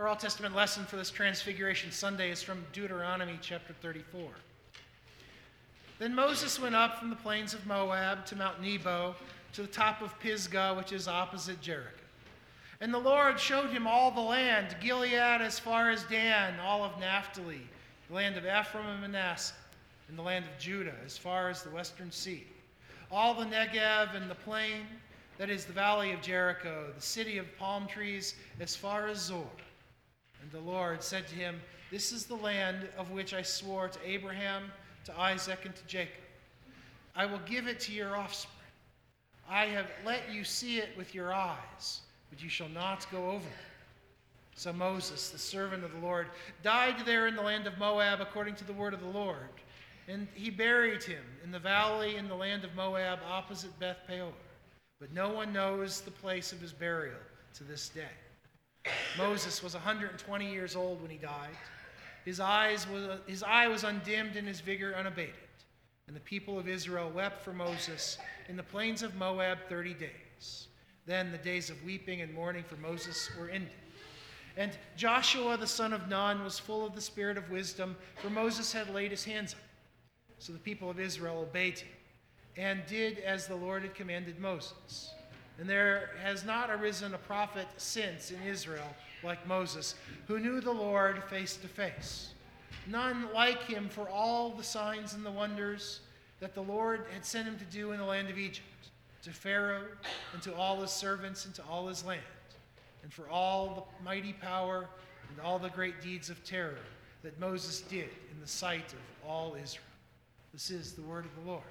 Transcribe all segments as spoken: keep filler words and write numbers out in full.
Our Old Testament lesson for this Transfiguration Sunday is from Deuteronomy chapter thirty-four. Then Moses went up from the plains of Moab to Mount Nebo, to the top of Pisgah, which is opposite Jericho. And the Lord showed him all the land, Gilead as far as Dan, all of Naphtali, the land of Ephraim and Manasseh, and the land of Judah as far as the western sea, all the Negev and the plain, that is the valley of Jericho, the city of palm trees as far as Zor. And the Lord said to him, "This is the land of which I swore to Abraham, to Isaac, and to Jacob. I will give it to your offspring. I have let you see it with your eyes, but you shall not go over it." So Moses, the servant of the Lord, died there in the land of Moab according to the word of the Lord. And he buried him in the valley in the land of Moab opposite Beth Peor. But no one knows the place of his burial to this day. Moses was one hundred twenty years old when he died. His, eyes was, his eye was undimmed and his vigor unabated. And the people of Israel wept for Moses in the plains of Moab thirty days. Then the days of weeping and mourning for Moses were ended. And Joshua the son of Nun was full of the spirit of wisdom, for Moses had laid his hands on him. So the people of Israel obeyed him and did as the Lord had commanded Moses. And there has not arisen a prophet since in Israel like Moses, who knew the Lord face to face. None like him for all the signs and the wonders that the Lord had sent him to do in the land of Egypt, to Pharaoh and to all his servants and to all his land, and for all the mighty power and all the great deeds of terror that Moses did in the sight of all Israel. This is the word of the Lord.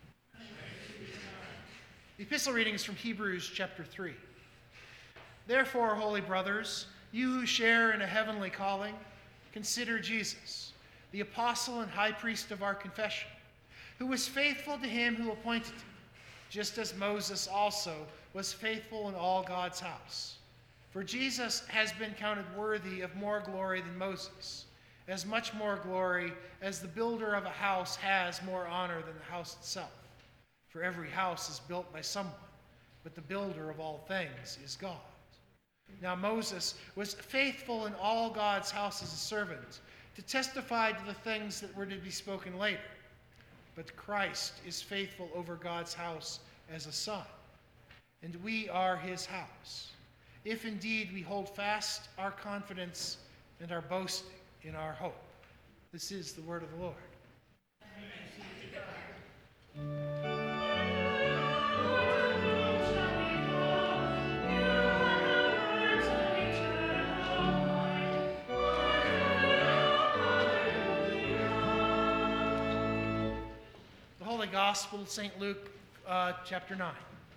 The epistle reading is from Hebrews chapter three. Therefore, holy brothers, you who share in a heavenly calling, consider Jesus, the apostle and high priest of our confession, who was faithful to him who appointed him, just as Moses also was faithful in all God's house. For Jesus has been counted worthy of more glory than Moses, as much more glory as the builder of a house has more honor than the house itself. For every house is built by someone, but the builder of all things is God. Now Moses was faithful in all God's house as a servant, to testify to the things that were to be spoken later. But Christ is faithful over God's house as a son, and we are his house, if indeed we hold fast our confidence and our boasting in our hope. This is the word of the Lord. The Holy Gospel, Saint Luke, uh, chapter nine.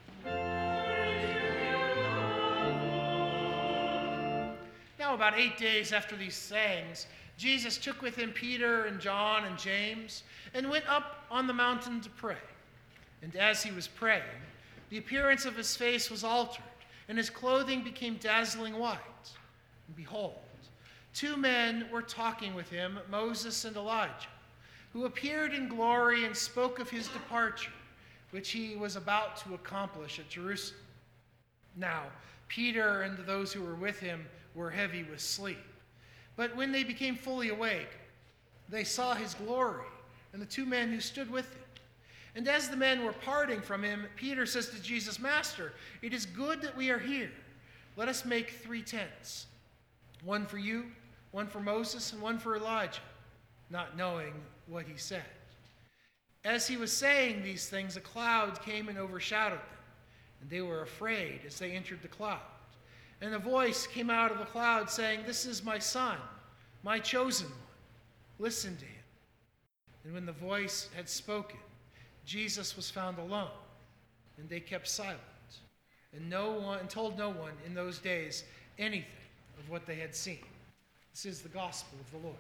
Now, about eight days after these sayings, Jesus took with him Peter and John and James and went up on the mountain to pray. And as he was praying, the appearance of his face was altered, and his clothing became dazzling white. And behold, two men were talking with him, Moses and Elijah, who appeared in glory and spoke of his departure, which he was about to accomplish at Jerusalem. Now, Peter and those who were with him were heavy with sleep. But when they became fully awake, they saw his glory and the two men who stood with him. And as the men were parting from him, Peter says to Jesus, "Master, it is good that we are here. Let us make three tents, one for you, one for Moses, and one for Elijah," not knowing what he said. As he was saying these things, a cloud came and overshadowed them, and they were afraid as they entered the cloud. And a voice came out of the cloud saying, "This is my son, my chosen one. Listen to him." And when the voice had spoken, Jesus was found alone, and they kept silent, and no one and told no one in those days anything of what they had seen. This is the gospel of the Lord.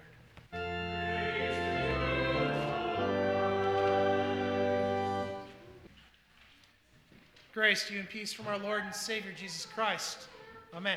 Grace to you and peace from our Lord and Savior Jesus Christ. Amen.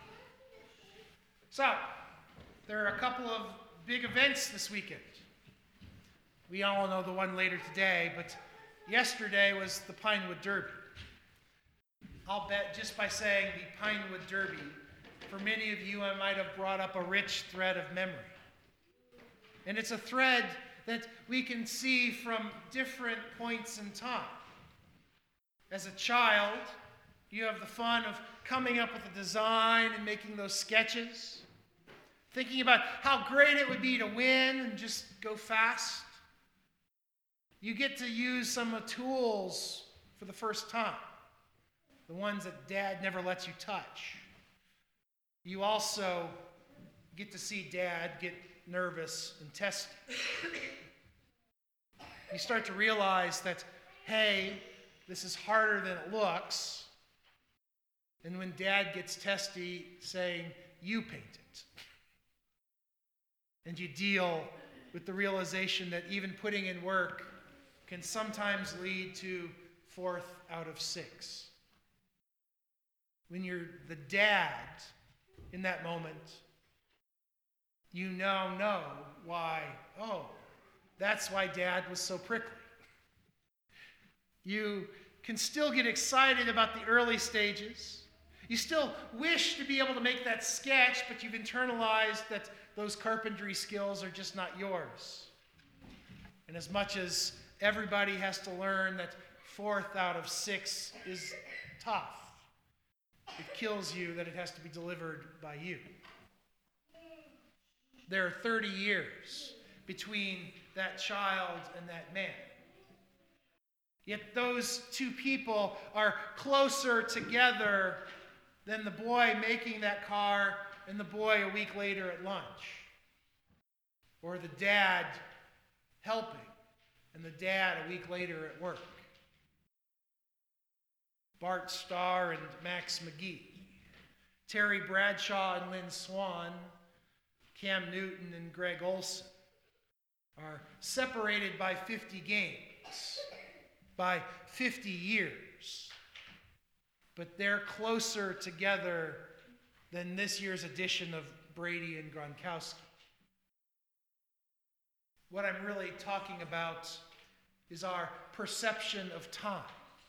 So, there are a couple of big events this weekend. We all know the one later today, but yesterday was the Pinewood Derby. I'll bet just by saying the Pinewood Derby, For many of you, I might have brought up a rich thread of memory. And it's a thread that we can see from different points in time. As a child, you have the fun of coming up with a design and making those sketches, thinking about how great it would be to win and just go fast. You get to use some of the tools for the first time, the ones that Dad never lets you touch. You also get to see Dad get nervous and testy. You start to realize that, hey, this is harder than it looks. And when Dad gets testy, saying, you paint it. And you deal with the realization that even putting in work can sometimes lead to fourth out of six. When you're the dad in that moment, you now know why, oh, that's why Dad was so prickly. You can still get excited about the early stages. You still wish to be able to make that sketch, but you've internalized that those carpentry skills are just not yours. And as much as everybody has to learn that fourth out of six is tough, it kills you that it has to be delivered by you. There are thirty years between that child and that man. Yet those two people are closer together than the boy making that car and the boy a week later at lunch. Or the dad helping and the dad a week later at work. Bart Starr and Max McGee. Terry Bradshaw and Lynn Swan. Cam Newton and Greg Olson are separated by fifty games, by fifty years. But they're closer together than this year's edition of Brady and Gronkowski. What I'm really talking about is our perception of time.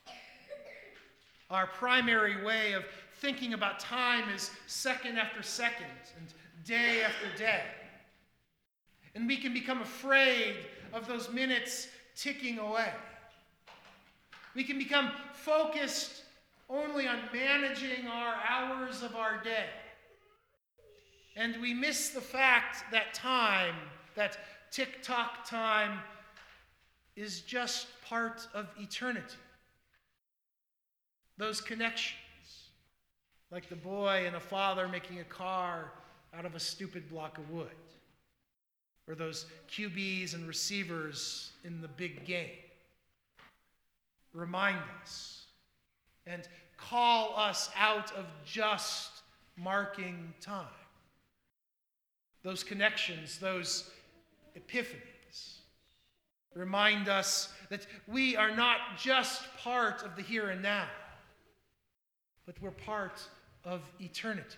Our primary way of thinking about time is second after second and day after day. And we can become afraid of those minutes ticking away. We can become focused only on managing our hours of our day. And we miss the fact that time, that tick-tock time, is just part of eternity. Those connections, like the boy and a father making a car out of a stupid block of wood, or those Q Bs and receivers in the big game, remind us and call us out of just marking time. Those connections, those epiphanies, remind us that we are not just part of the here and now, but we're part of eternity.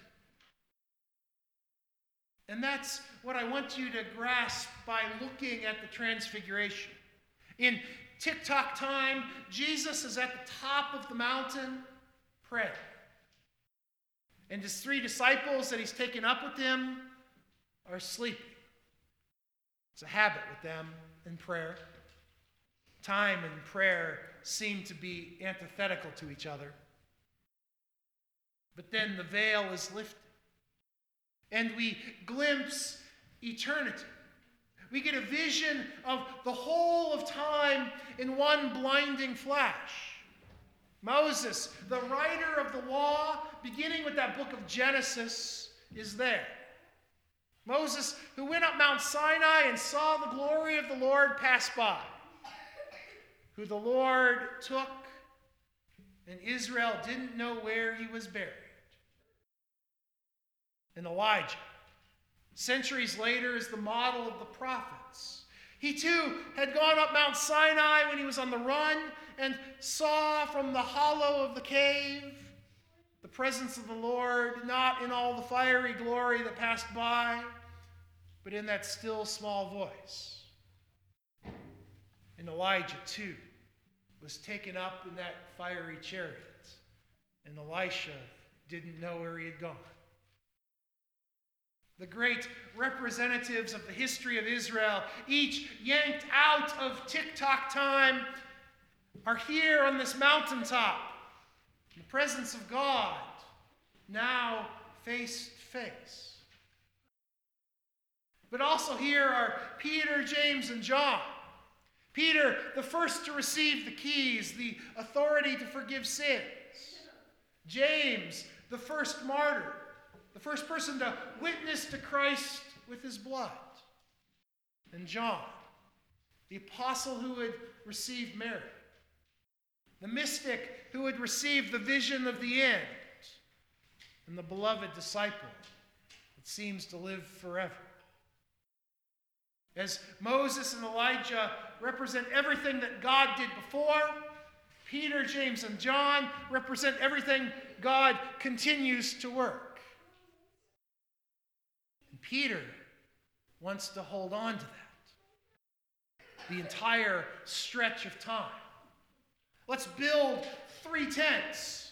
And that's what I want you to grasp by looking at the Transfiguration. In tick-tock time, Jesus is at the top of the mountain praying. And his three disciples that he's taken up with him are sleeping. It's a habit with them in prayer. Time and prayer seem to be antithetical to each other. But then the veil is lifted, and we glimpse eternity. We get a vision of the whole of time in one blinding flash. Moses, the writer of the law, beginning with that book of Genesis, is there. Moses, who went up Mount Sinai and saw the glory of the Lord pass by, who the Lord took, and Israel didn't know where he was buried. And Elijah, centuries later, is the model of the prophets. He too had gone up Mount Sinai when he was on the run and saw from the hollow of the cave the presence of the Lord, not in all the fiery glory that passed by, but in that still small voice. And Elijah too was taken up in that fiery chariot, and Elisha didn't know where he had gone. The great representatives of the history of Israel, each yanked out of tick-tock time, are here on this mountaintop in the presence of God, now face to face. But also here are Peter, James, and John. Peter, the first to receive the keys, the authority to forgive sins. James, the first martyr, the first person to witness to Christ with his blood. And John, the apostle who had received Mary. The mystic who had received the vision of the end. And the beloved disciple that seems to live forever. As Moses and Elijah represent everything that God did before, Peter, James, and John represent everything God continues to work. And Peter wants to hold on to that the entire stretch of time. Let's build three tents.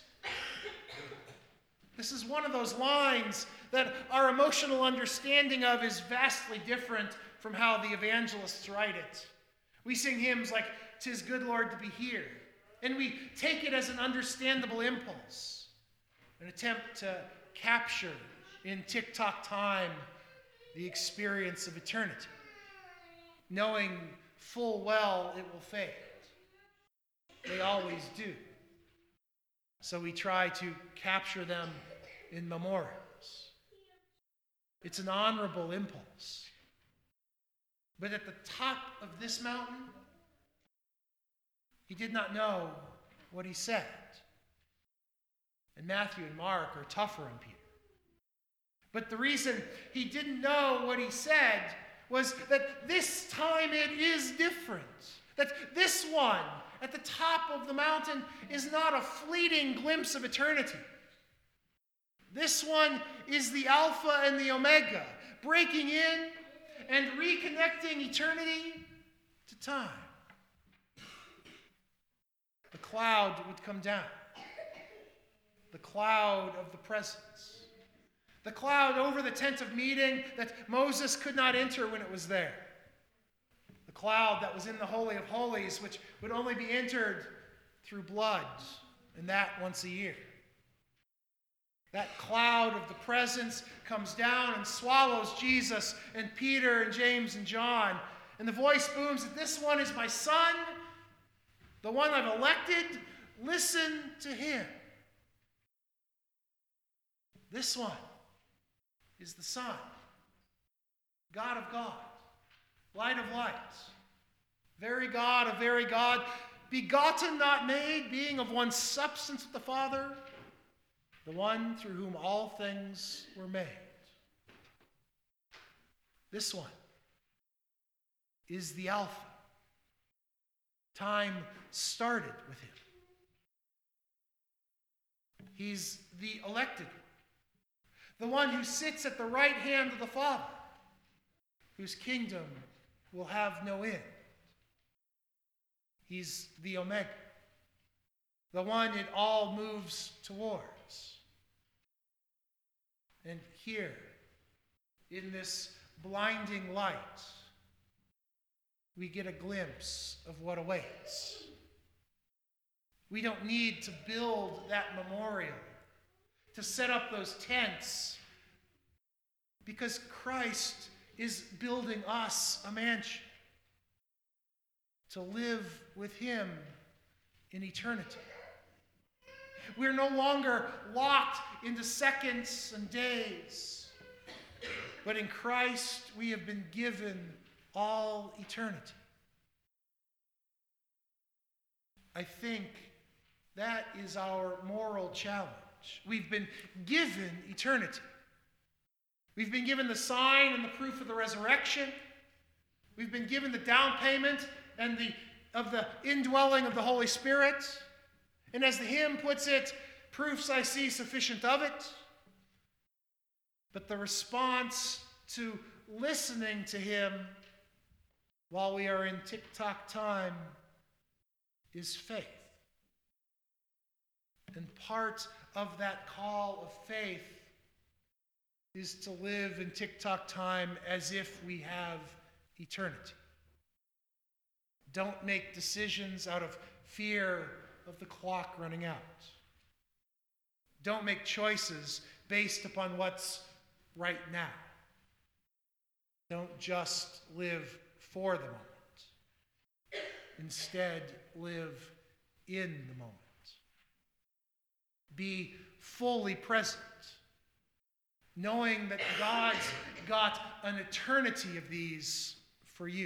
This is one of those lines that our emotional understanding of is vastly different from how the evangelists write it. We sing hymns like, "'Tis good, Lord, to be here." And we take it as an understandable impulse, an attempt to capture in tick-tock time the experience of eternity, knowing full well it will fade. They always do. So we try to capture them in memorials. It's an honorable impulse. But at the top of this mountain, he did not know what he said. And Matthew and Mark are tougher on Peter. But the reason he didn't know what he said was that this time it is different. That this one at the top of the mountain is not a fleeting glimpse of eternity. This one is the Alpha and the Omega, breaking in and reconnecting eternity to time. The cloud would come down. The cloud of the presence. The cloud over the tent of meeting that Moses could not enter when it was there. The cloud that was in the Holy of Holies, which would only be entered through blood, and that once a year. That cloud of the presence comes down and swallows Jesus and Peter and James and John. And the voice booms that this one is my son, the one I've elected. Listen to him. This one is the Son, God of God, light of light, very God of very God, begotten, not made, being of one substance with the Father, the one through whom all things were made. This one is the Alpha. Time started with him. He's the elected one. The one who sits at the right hand of the Father, whose kingdom will have no end. He's the Omega, the one it all moves towards. And here, in this blinding light, we get a glimpse of what awaits. We don't need to build that memorial, to set up those tents, because Christ is building us a mansion to live with him in eternity. We're no longer locked into seconds and days, but in Christ we have been given all eternity. I think that is our moral challenge. We've been given eternity. We've been given the sign and the proof of the resurrection. We've been given the down payment and the of the indwelling of the Holy Spirit. And as the hymn puts it, proofs I see sufficient of it. But the response to listening to him while we are in tick-tock time is faith. And part of that call of faith is to live in TikTok time as if we have eternity. Don't make decisions out of fear of the clock running out. Don't make choices based upon what's right now. Don't just live for the moment. Instead, live in the moment. Be fully present, knowing that God's got an eternity of these for you.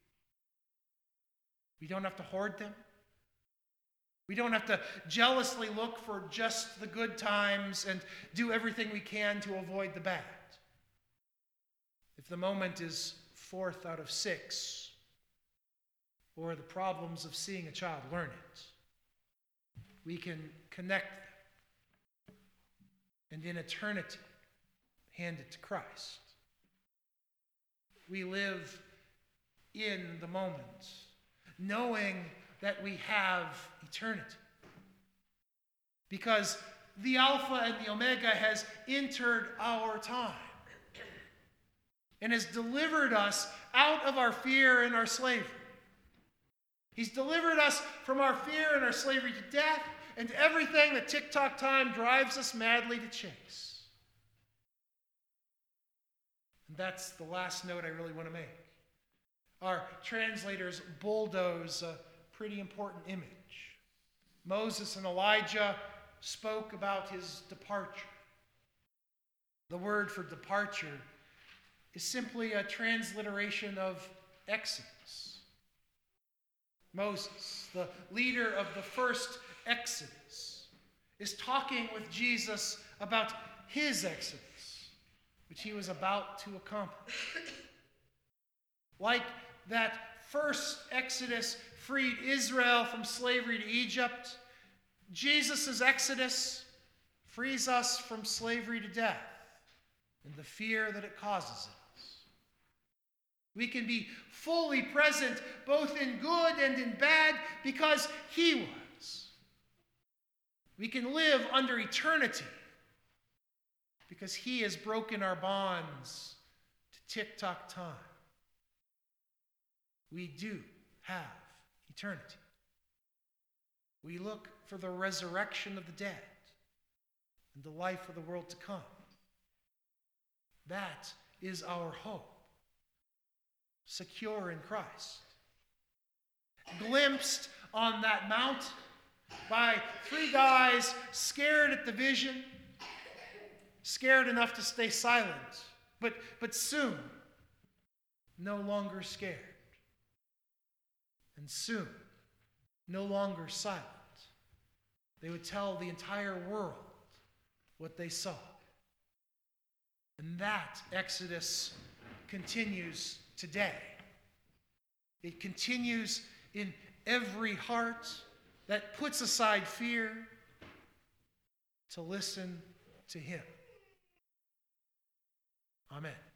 We don't have to hoard them. We don't have to jealously look for just the good times and do everything we can to avoid the bad. If the moment is fourth out of six, or the problems of seeing a child learn it, we can connect them and in eternity hand it to Christ. We live in the moment, knowing that we have eternity. Because the Alpha and the Omega has entered our time and has delivered us out of our fear and our slavery. He's delivered us from our fear and our slavery to death and everything that TikTok time drives us madly to chase. And that's the last note I really want to make. Our translators bulldoze a pretty important image. Moses and Elijah spoke about his departure. The word for departure is simply a transliteration of Exodus. Moses, the leader of the first Exodus, is talking with Jesus about his Exodus, which he was about to accomplish. Like that first Exodus freed Israel from slavery to Egypt, Jesus' Exodus frees us from slavery to death and the fear that it causes in us. We can be fully present both in good and in bad because he was. We can live under eternity because he has broken our bonds to TikTok time. We do have eternity. We look for the resurrection of the dead and the life of the world to come. That is our hope, secure in Christ. Glimpsed on that mount by three guys scared at the vision, scared enough to stay silent, but, but soon no longer scared. And soon, no longer silent, they would tell the entire world what they saw. And that Exodus continues today. It continues in every heart that puts aside fear to listen to him. Amen.